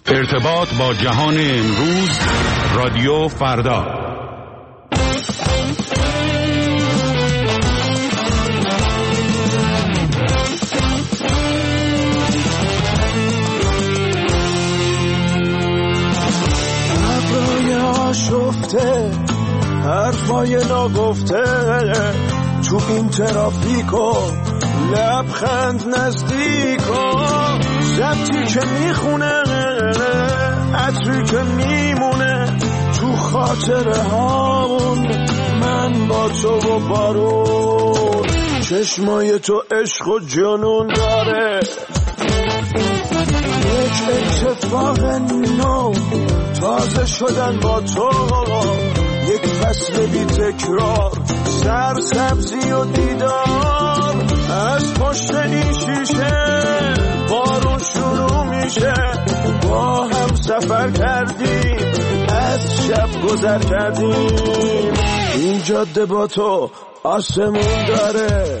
ارتباط با جهان امروز، رادیو فردا. شفته حرفای ناگفته تو این ترافیکو، لبخند نزدیکو، ضبطی که میخونه، عطری که میمونه تو خاطره هامون، من با تو و بارون، چشمای تو عشق و جنون داره، یک اتفاق نو، تازه شدن با تو، یک فصل بی تکرار، سرسبزی و دیدار، از پشت این شیشه بارون شروع میشه، با هم سفر کردیم، از شب گذر کردیم، این جاده با تو آسمون داره،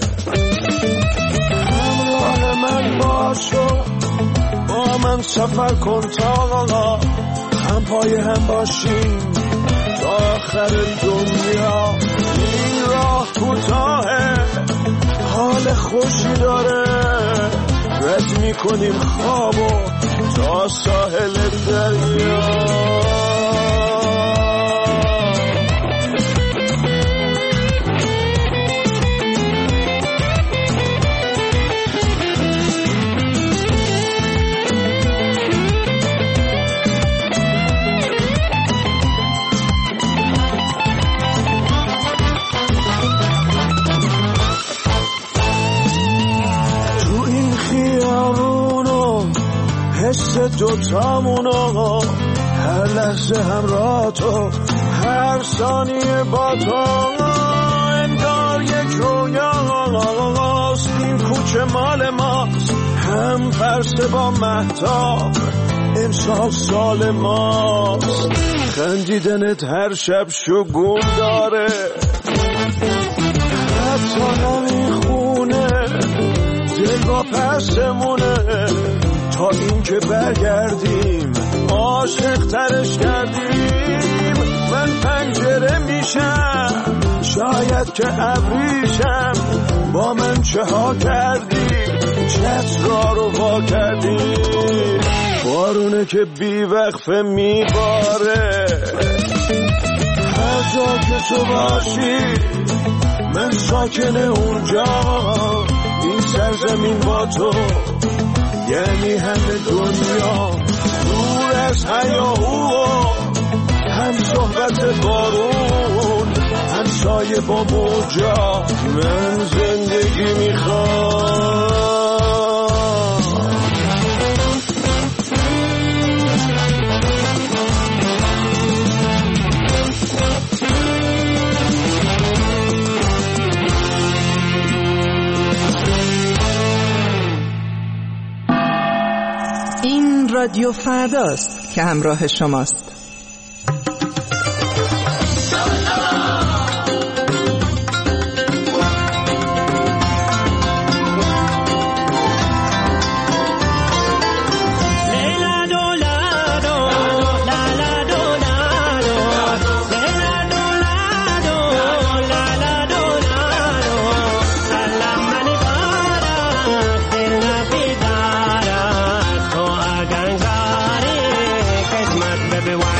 همراه من باشو، با من سفر کن تا هم پای هم باشیم تا آخر دنیا، این راه کوتاهه، حال خوشی داره، رد میکنیم خوابو تا ساحل دریا. حس دوتامونو، هر لحظه همراه تو، هر ثانیه با تو، انگار یک رویاست، این کوچه مال ماست، هم پرسه با مهتاب، امسال سال ماست، خندیدنت هر شب شگون داره، حتی نمیخونه دل با پسمونه، تا این که برگردیم عاشق ترش کردیم، من پنجره میشم شاید که ابریشم، با من چه ها کردیم، چترا رو وا کردیم، بارونه که بی وقفه میباره، هر جا که تو باشی من ساکن اونجا، این سرزمین با تو یعنی همه دنیا، دور از هیاهو، هم صحبت بارون، هم سایه با موجا، من زندگی میخوام. رادیو فرداست که همراه شماست. Everyone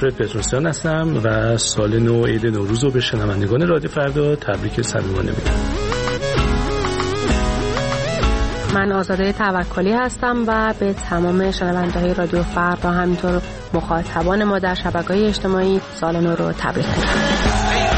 آلفرد پتروسیان هستم و سال نو عید نوروز رو به شنوندگان رادیو فردا تبریک صمیمانه میگم. من آزاده توکلی هستم و به تمام شنونده‌های رادیو فردا همینطور مخاطبان ما در شبکه‌های اجتماعی سال نو رو تبریک میگم.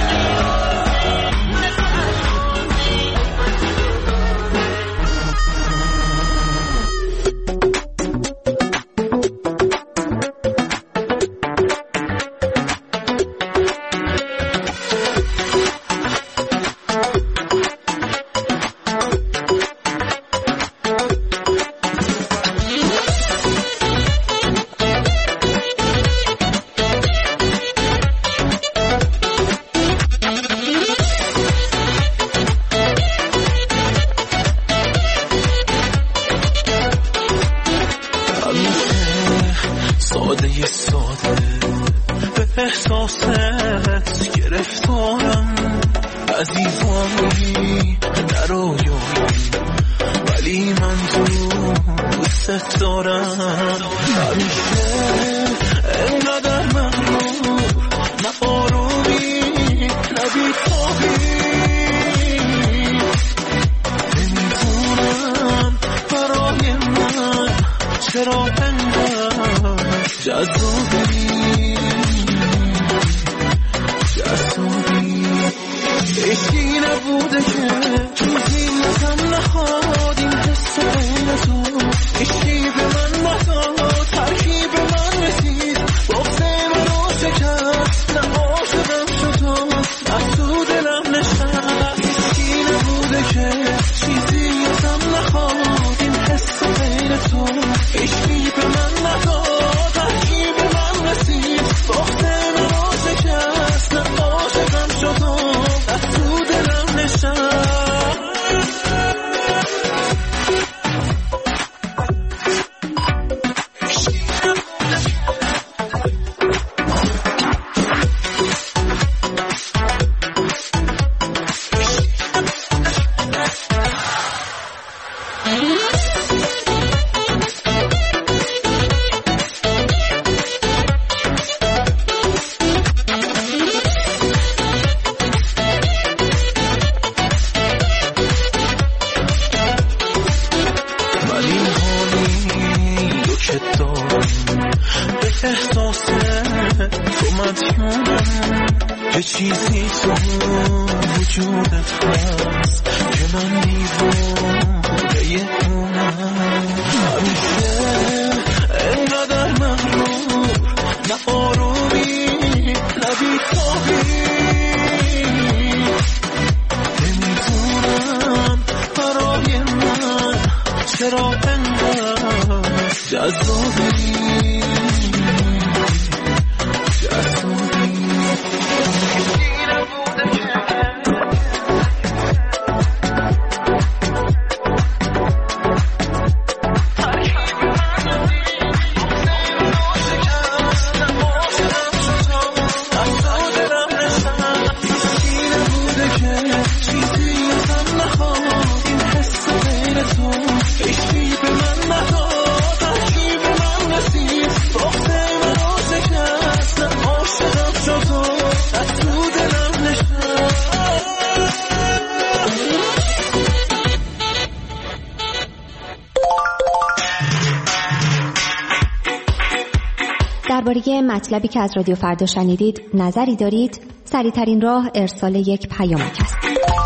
درباره مطلبی که از رادیو فردا شنیدید نظری دارید؟ سریع‌ترین راه ارسال یک پیامک است.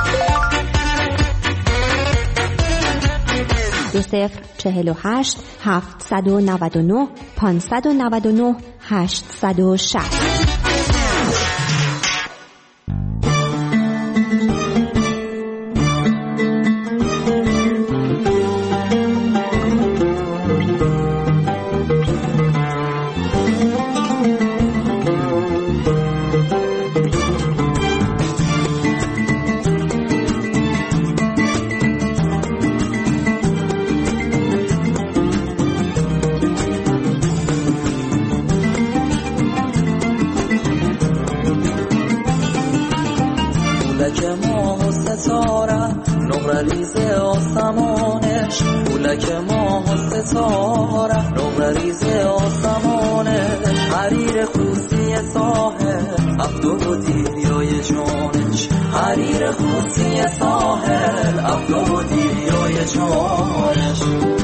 2048 799 599 860. نقره‌ریز آسمانش پولک ماه و ستاره، نقره‌ریز آسمانش حریر خوسی ساحل، افدو و دیریای جانش حریر خوسی ساحل، افدو و دیریای جانش.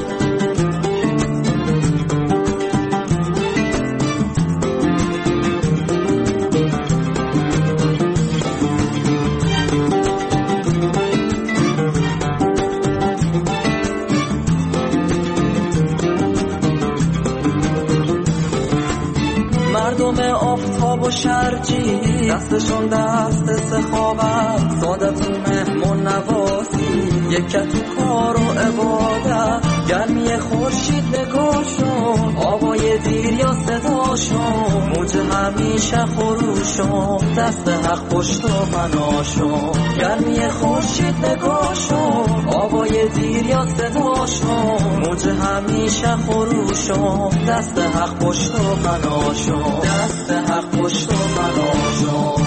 مردم آفتاب و شرجی دستشون دست سخاوت، سادت و مهمون نوازی، یکت تو کار و عبادت، گرمی خورشید نگاهشون، آوای دیر یا صداشون، موج همیشه خروشون، دست حق پشت و پناشون، گرمی خورشید نگاهشون، آوای دیر یا صداشون، موج همیشه خروشون، دست حق پشت و پناشون، دست حق پشت و پناشون.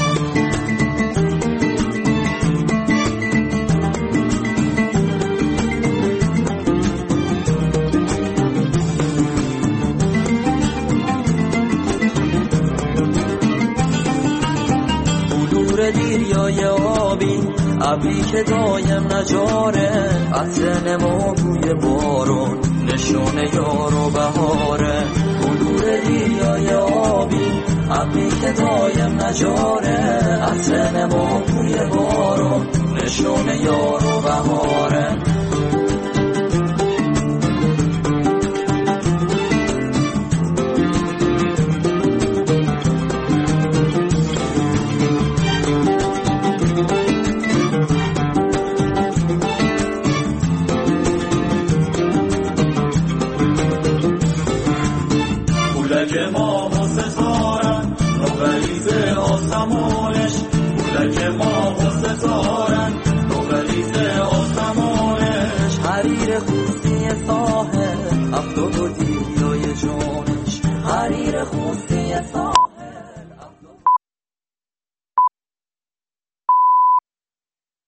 دیریای آبی ابری که دایم نجاره، عطر نما بوی بارون نشونه یار و بهاره، بلور دیریای آبی ابری که دایم نجاره، عطر نما بوی بارون نشونه یار